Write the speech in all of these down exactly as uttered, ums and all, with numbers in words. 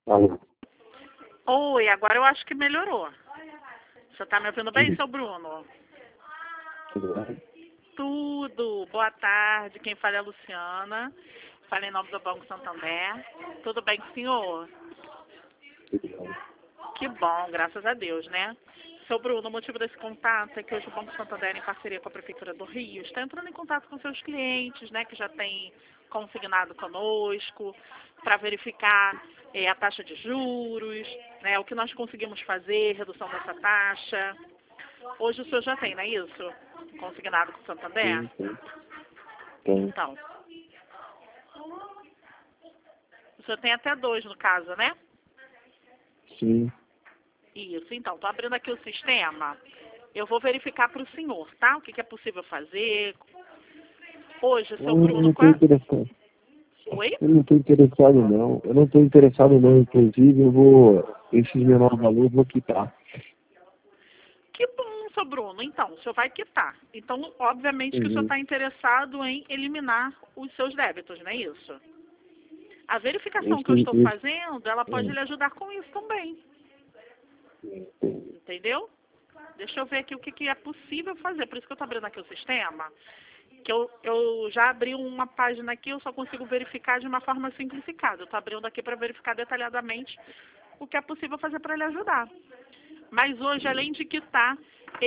Alô? Oi, agora eu acho que melhorou. Você tá me ouvindo bem, Tudo, seu Bruno? tudo bem? Tudo. Boa tarde. Quem fala é a Luciana. Fala em nome do Banco Santander. Tudo bem com o senhor? Tudo bem. Que bom, graças a Deus, né? Seu Bruno, o motivo desse contato é que hoje o Banco Santander, em parceria com a Prefeitura do Rio, está entrando em contato com seus clientes, né, que já têm consignado conosco, para verificar eh, a taxa de juros, né, o que nós conseguimos fazer, redução dessa taxa. Hoje o senhor já tem, não é isso? Consignado com o Santander? Sim, sim. Tem. Então, o senhor tem até dois no caso, né? Sim. Isso, então, estou abrindo aqui o sistema. Eu vou verificar para o senhor, tá? O que, que é possível fazer. Hoje, Eu seu não Bruno, estou qual... interessado. Oi? Eu não estou interessado, não. Eu não estou interessado, não. Inclusive, eu vou... Esses menores valores eu vou quitar. Que bom, seu Bruno. Então, o senhor vai quitar. Então, obviamente que o senhor Uhum. está interessado em eliminar os seus débitos, não é isso? A verificação que eu Esse, estou esse... fazendo, ela pode Hum. lhe ajudar com isso também. Entendeu? Deixa eu ver aqui o que, que é possível fazer. Por isso que eu estou abrindo aqui o sistema. Que eu, eu já abri uma página aqui, eu só consigo verificar de uma forma simplificada. Eu estou abrindo aqui para verificar detalhadamente o que é possível fazer para lhe ajudar. Mas hoje, além de quitar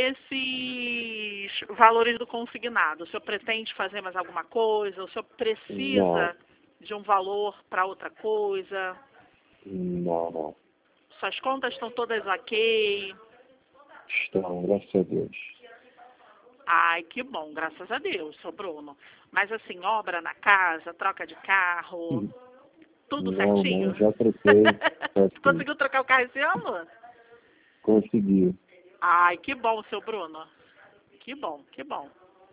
esses valores do consignado, o senhor pretende fazer mais alguma coisa? O senhor Não. precisa de um valor para outra coisa? Não, não. Suas contas estão todas ok? Estão, graças a Deus. Ai, que bom, graças a Deus, seu Bruno. Mas assim, obra na casa, troca de carro, Hum. tudo Não, não. certinho? Já troquei. Já sim. Conseguiu trocar o carro esse ano? Consegui. Ai, que bom, seu Bruno. Que bom, que bom.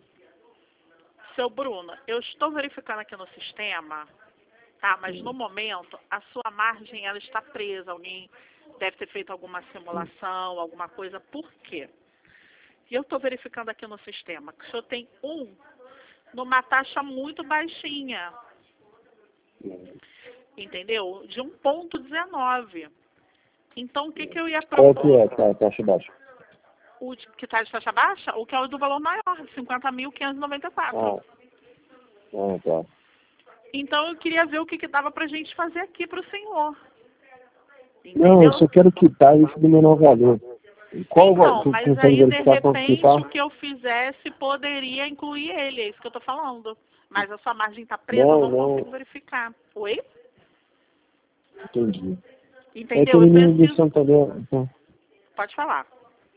Seu Bruno, eu estou verificando aqui no sistema, tá? Mas no Hum. momento, a sua margem, ela está presa. Alguém deve ter feito alguma Hum. simulação, alguma coisa. Por quê? E eu estou verificando aqui no sistema que o senhor tem um numa taxa muito baixinha, Hum. entendeu? De um ponto dezenove. Então, o que, que eu ia Qual que propor? é a taxa baixa? O de- que está de taxa baixa? O que é o do valor maior, cinquenta mil quinhentos e noventa e quatro. Ah, ah, tá. Então, eu queria ver o que, que dava para a gente fazer aqui para o senhor. Não, eu Entendeu? só quero quitar esse do menor valor. Qual va- Então, tu mas consegue aí, de verificar quanto repente, quitar? o que eu fizesse poderia incluir ele, é isso que eu estou falando. Mas a sua margem está presa, eu Não, não consigo não, verificar. Oi? entendi. É que Entendeu? Eu ele me do preciso... Santander, então, Pode falar.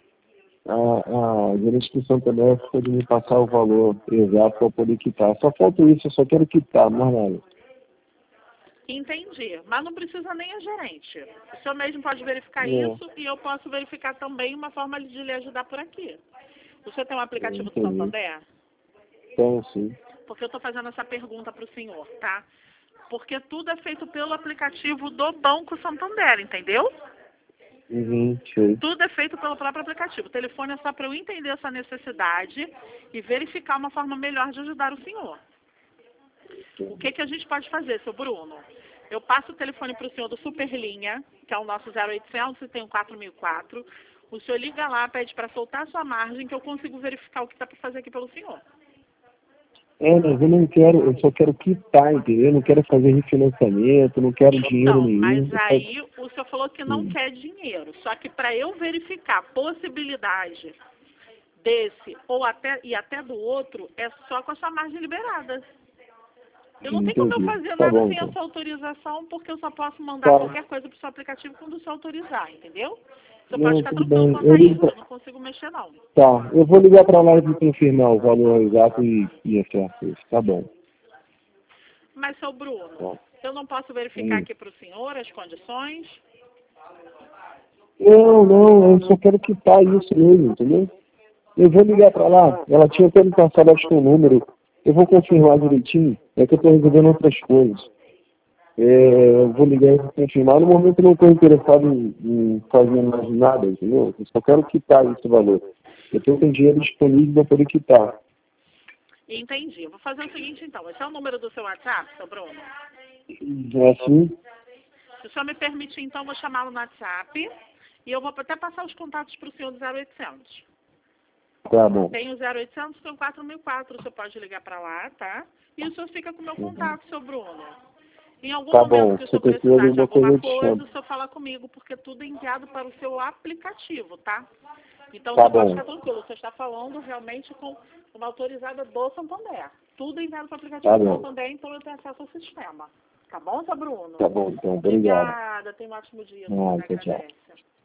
a, a gerente do Santander ficou de me passar o valor exato para eu poder quitar. Só falta isso, eu só quero quitar, mais nada. Entendi. Mas não precisa nem a gerente. O senhor mesmo pode verificar Não, isso e eu posso verificar também uma forma de lhe ajudar por aqui. O senhor tem um eu aplicativo do entendi. Santander? Então, sim. Porque eu estou fazendo essa pergunta para o senhor, tá? Porque tudo é feito pelo aplicativo do Banco Santander, entendeu? Uhum, sei. Tudo é feito pelo próprio aplicativo. O telefone é só para eu entender essa necessidade e verificar uma forma melhor de ajudar o senhor. O que, que a gente pode fazer, seu Bruno? Eu passo o telefone para o senhor do Superlinha, que é o nosso zero oitocentos e tem o quatro mil e quatro. O senhor liga lá, pede para soltar a sua margem, que eu consigo verificar o que dá para fazer aqui pelo senhor. É, mas eu não quero, eu só quero quitar, entendeu? Eu não quero fazer refinanciamento, não quero dinheiro Então, nenhum. mas Eu só... aí o senhor falou que não Hum. quer dinheiro. Só que para eu verificar a possibilidade desse ou até, e até do outro, é só com a sua margem liberada. Eu não tenho como eu Entendi. fazer Tá nada bom, sem a então. sua autorização, porque eu só posso mandar Tá. qualquer coisa para o seu aplicativo quando o senhor autorizar, entendeu? Você pode Não, ficar tudo tranquilo bem. quanto Eu a ligo isso, pra... eu não consigo mexer não. Tá, eu vou ligar pra lá e confirmar o valor exato e, e acertar isso. Tá bom. Mas, seu Bruno, Tá. eu não posso verificar Hum. aqui para o senhor as condições? Não, não, eu só quero quitar isso mesmo, entendeu? Eu vou ligar pra lá. Ela tinha até me passado, acho que um número. Eu vou confirmar direitinho. É que eu tô resolvendo outras coisas. É, eu vou ligar e vou confirmar. No momento eu não estou interessado em, em fazer mais nada, entendeu? Eu só quero quitar esse valor. Eu tenho um dinheiro disponível para poder quitar. Entendi. Eu vou fazer o seguinte, então. Esse é o número do seu WhatsApp, seu Bruno? É assim? Se o senhor me permitir, então, eu vou chamá-lo no WhatsApp e eu vou até passar os contatos para o senhor do zero oitocentos. Tá bom. Tem o zero oitocentos, tem o quatro mil e quatro, o senhor pode ligar para lá, tá? E o senhor fica com o meu contato, seu Bruno. Em algum Tá momento bom, que o se senhor precisar de precisar de alguma coisa, alguma eu te coisa, chamo. o senhor fala comigo, porque tudo é enviado para o seu aplicativo, tá? Então, Tá você pode bom. ficar tranquilo, você está falando realmente com uma autorizada do Santander. Tudo é enviado para o aplicativo Tá do bom. Santander, então eu tenho acesso ao sistema. Tá bom, seu Bruno? Tá bom, então, obrigado. Obrigada, tenha um ótimo dia. Ah, Você tchau, tchau. agradece.